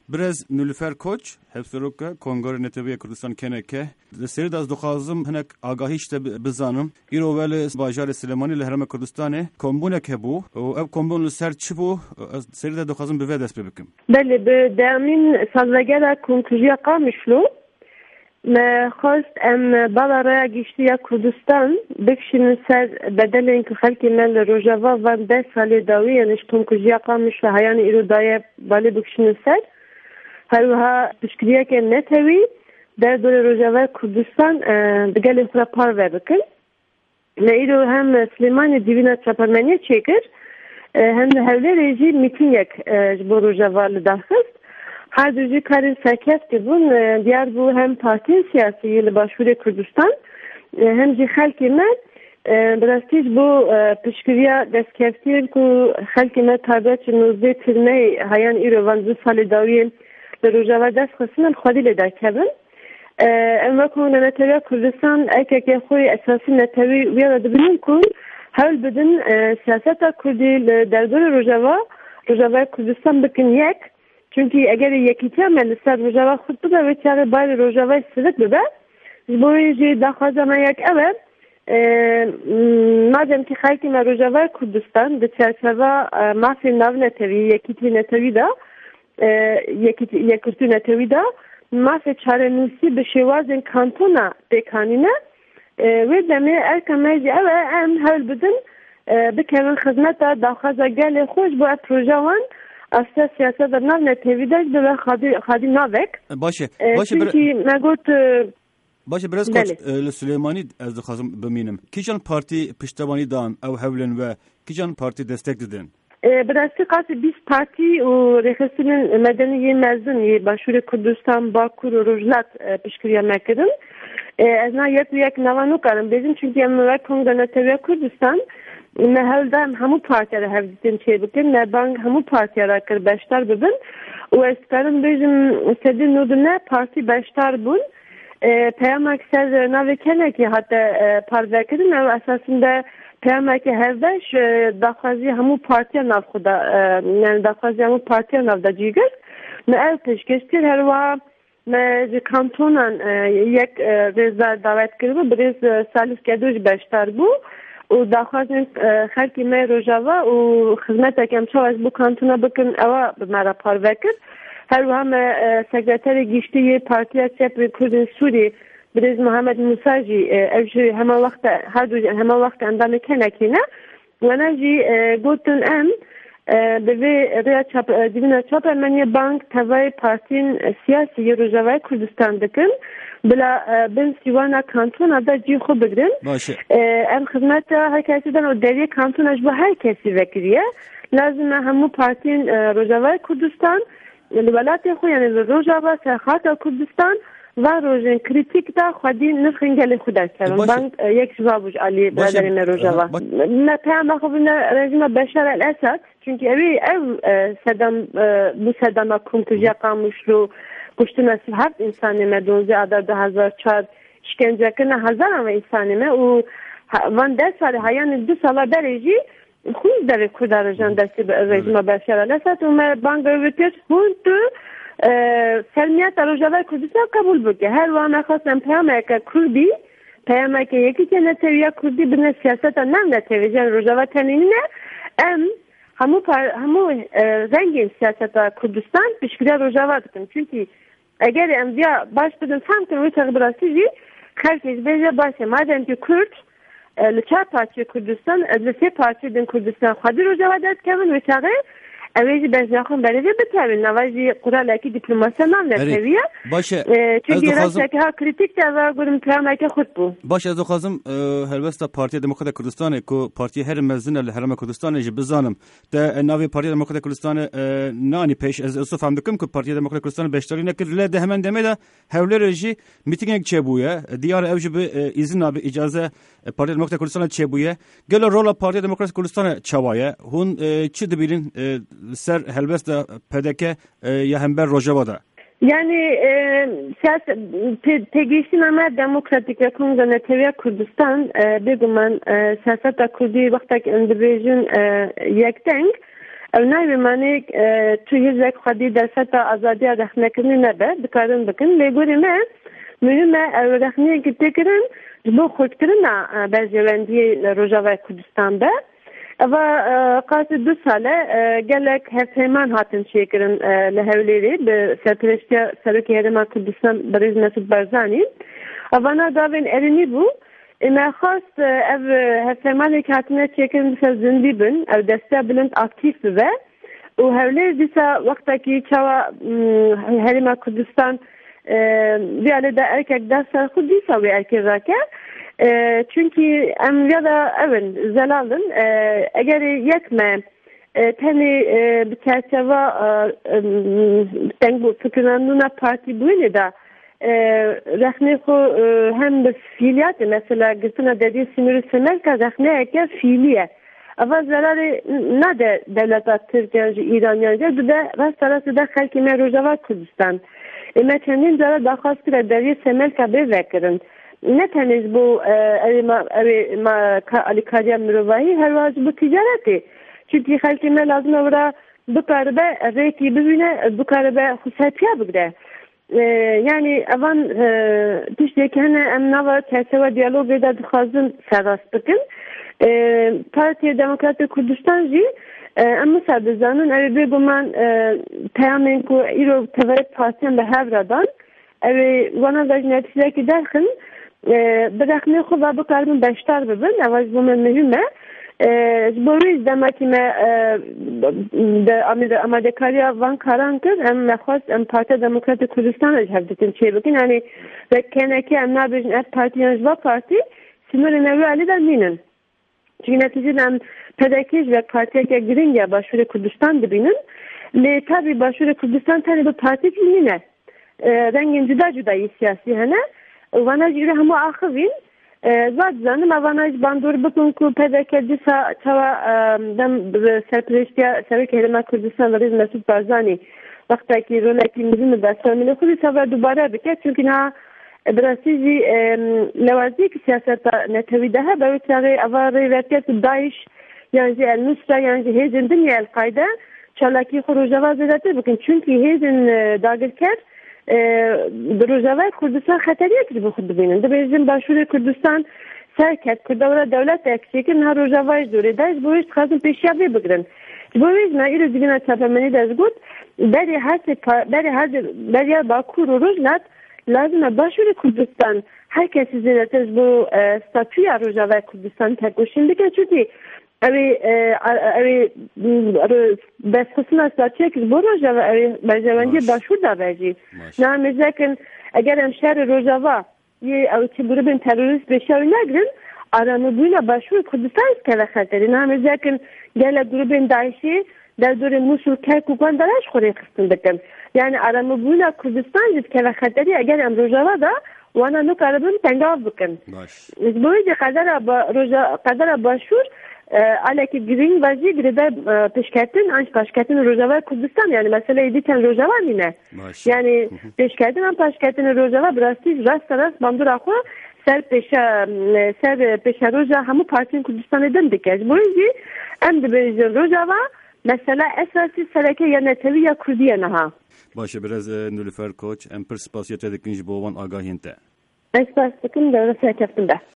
برز نلوفر کوچ هفسروک کنگره نتوی کردستان کنکه سری داز دخوازم هنک آگاهیش بزانم ایرو ول باجار سلیمانی لهرم کردستانه کمبونه که بو و اب کمبون لسر چی بو سری داز دخوازم به دست بکم. بله به دامین سازگار کنکوژیا قامشلو ما خواست ام بالا را گشتی کردستان بکشن سر بدل اینکه خلکی مل روجاوا و 10 سال داویه نشتم کنکوژیا قامشلو هیان ایرو دایه بالا بکشن سر هروها تشکیلیه که نتوی در دور روجاوا کردستان دگل خورا پار بکن ما ایرو هم سلیمان دیوینا چپرمنی چکر هم هولی رژی میتینگ با روجاوا لداخست هر دوجی کاری سرکست که بون دیار بو هم پارتی سیاسی لباشور کردستان هم جی خلکی من براستیش بو پشکریا دستکفتیر که خلکی من تابعت 19 ترمه هیان ایرو 12 سال داویل لروجاوا دست خسنن خودی لده کبن اما کنه نتوی کردستان ایکه که خوی اساسی نتوی ویرا دبنیم کن حول بدن سیاست کردی در دور روجاوا کردستان بکن یک چونکی اگر یکیتی هم لسر روجاوا خود بده و چاره باید روجاوا سلک بده بوی جی دخوازم یک اول مادم که خیلی ما روجاوا کردستان به چرچوا مافی ناو نتوی یکیتی نتوی دا یکیتی نتوی دا مافی چاره نوسی به شواز کانتونا بکانینه و دمه ارکمه اول ام حول بدن بکنن خدمت دخوازه گل خوش با پروژوان اصلا سیاست در ناو نتویدش به خادی ناوک باشه باشه برز کوچ سلیمانی از دخوازم بمینم کیجان پارتی پشتوانی دان او هولن و کیجان پارتی دستک دادن براستی قاطع 20 پارتی و رخصتن مدنی مزنی باشور کردستان باکور و روجلات پشکریا مکردن از نه یک نوانو کردم بیشتر چونکی امروز کنگره نتوی کردستان محل دام همو پارتی را هفته چه بکن نبانگ همو پارتی را کر بیشتر ببین و استکارم بیشتر سدی نودنه پارتی بیشتر بون پیام اکثر نوی کنه که حتی پارتی کردن و اساساً پیام که هردش داخلی همو پارتی ناو خدا یعنی داخلی همو پارتی ناو داجیگر نه تشکیل هر و نه کانتونان یک رضا دعوت کرده بریز سالس کدوش بیشتر بو و داخل خلکی ما روجاوا و خدمت کم چه از بو کانتونا بکن اوا مرا پار وکر هر هم سکرتر گشتی پارتی سیاسی کردن سوری بریز محمد موساجی اوجی همه وقت اندام کنه کینه و نجی گوتن ام به ریا چاپ دیونا چاپ منی بانک توای پارتین سیاسی روجاوا کردستان دکن بلا بن سیوانا کانتون دا جی خوب بگیرن ام خدمت هر کسی دن و دری کانتون اش با هر کسی وکریه لازم همو پارتین روجاوا کردستان ولایت خو یعنی روجاوا سرخات کردستان و روزن کریتیک دا خودی نخنگل خود کردن بانک یک جوابش علی برادرین روجاوا نه پیام خوب رژیم بشار الاسد چونکی او صدام کنکوژیا قامشلو کشتن از 7 انسانی ما 12 عدد 2004 شکنجه کنه هزار و انسانی ما و وان 10 سال هایان 2 سال درجی خود در کدار جان دستی رژیم بشار الاسد و ما بانک ویتیش هون تو سلمیت روجاوا کردستان قبول بکه هر وام خواستم پیام که کردی پیام که یکی که نتویا کردی بنا سیاست نام نتوی جان روجاوا تنینه همو زنگین سیاست کردستان پیشگیری روجاوا دکن چونکی اگر امضا باش بدن فهم کنم تقبلاتی خلکش بیجه باشه مادام که کرد لچه پارتی کردستان لسه پارتی دن کردستان خودی روجاوا داد کردن و چاقه اویجی بزنخون بریده بتابین نواجی قرالاکی دیپلماسی نام نتویه باشه چونکی راسته که ها کریتیک تازه گرم پیامه که خود بو باشه از خواستم هلوستا پارتی دموکرات کردستان کو پارتی هر مزن الحرم کردستان اج بزانم ده ناوی پارتی دموکرات کردستان نانی پیش از فهم دکم که پارتی دموکرات کردستان بیشتری نکرد لده همان دمیده هولی رژی میتینگ چه بویه دیار اوج به ایزن ناب اجازه پارتی دموکرات کردستان چه بویه گل رول پارتی دموکرات کردستان چوایه هون چه دبیرین سر هلوستا پدکه یا همبر روجاوا ده yani تگیشی نامه دموکراتیک کنگره نتوی کردستان بگم من سیاست کردی وقتی که اندیویژن یک دنگ Evnay ve manik tu hizek xadi dersata azadiya rexnekirini nebe dikarin bikin. Legori me mühime ev rexniye gittikirin bu xudkirina berjevendiye Rojava Kurdistan'da. Ama qasi 2 sale gelek hevteman hatin çekirin lehevleri be serpereştiya Serokê Herêma Kurdistan Birêz Mesûd Barzanî. Avana davên erinî bû. Me xwast ev hevtemanekî hatine çêkirin bisa zindî bin, ev desteya bilind aktiv bibe. û hewlêr dîsa wextekî çawa Herêma Kurdistan vê de erkek dest ser xwe dîsa wê erkê rake. Çünkü em ya da evin zelalın eğer yekme teni bir çerçeve bu fikirlerine parti böyle da rehne ko hem de fiiliyatı mesela gittiğine dediği siniri semelka rehne eke fiiliye ama zararı ne de devleta Türkiye İran'ya bu da rastarası da halkime Rojava Kurdistan kendin zarar daha khastire dediği semelka bir vekirin ne teniz bu alikariya mirovahi her vazı bu ticareti. Çünkü halkime lazım orada bu karbe reyti bibine bu karbe husatiya bigre. Yani avan tişteki hani emnava çerçeve diyalogu da dıkhazın serast bikin. Partiye Demokratik Kurdistan jî em sadezanın evi bir guman peyamen ku îro teverit partiyen be hevradan evi wana da neticedeki derkin برخنه خوب و بکارم بیشتر ببین. اول بومن مهمه. بروز دمکی ما آماده کاری وان کاران کرد. ام نخواست ام پارتی دموکراتی کردستان اج هفته چه بکن. یعنی کنه که ام نبیشن از پارتیانش با پارتی سیمور نوی علی در مینن. çünkü neticede ام پدرکیج و پارتی که گرینگه باشور کردستان دبینن. لی تابی باشور کردستان تانی به پارتی مینه. رنگین جدا siyasi هنه. Vanaj ile hamu ahvin zaten vanaj bandur bukun ku pedekedi çava dem serpereştiya Serokê Herêma Kurdistan Birêz Mesûd Barzanî vaktaki roleki bizim de samimi xudi çava dubara bike çünkü na brasî lewazî ki siyaseta netevi daha be çare avarê verket Daesh yani el Nusra yani hêzin dinya el Kaide çalaki Rojava zedete bukun çünkü hêzin dagirker Rojava Kurdistan xeteriye ki bu xud binin. Dibêjin başûrê Kurdistan serket Kurdawra devlet ekşekin ha Rojava dure da bu iş xazın peşiya vê bigirin. Bu iş me îro digina çapemenî de zgot berê her Bakur û Rojlat lazım e başûrê Kurdistan herkes izletiz bu statüya Rojava Kurdistan tekoşin dikin çünkü evi besxisina statüye ki bu Rojava evi berjevendiye başûr da berjî. Namêzekin eger em şerê Rojava yê ew çi grubên terorîst bêşew negirin aramebûna başûr Kurdistan keve xeterî. Namêzekin gelek grubên Daişî derdorê Musul Kerk û Gondaraş xurê xistin dikin. Yani aramebûna Kurdistan jî keve xeterî eger em Rojava da wana nikaribin tengav bikin. Ji bo wê jî qedera başûr aleki girin vazî girede peşketin anç peşketin Rojava Kurdistan yani mesela dîten Rojava mine. Yani peşketin an peşketin Rojava brastî rast bandur axwe ser peşa Roja hemû partiyên Kurdistanê din dike. Bu jî em dibêjin Rojava mesela esasî sereke ya neteviya Kurdiye niha. Baş biraz Nilüfer Koç em pir spasiya te dikin ji bo wan agahiyên te. Ez spas dikim devre serkeftin de.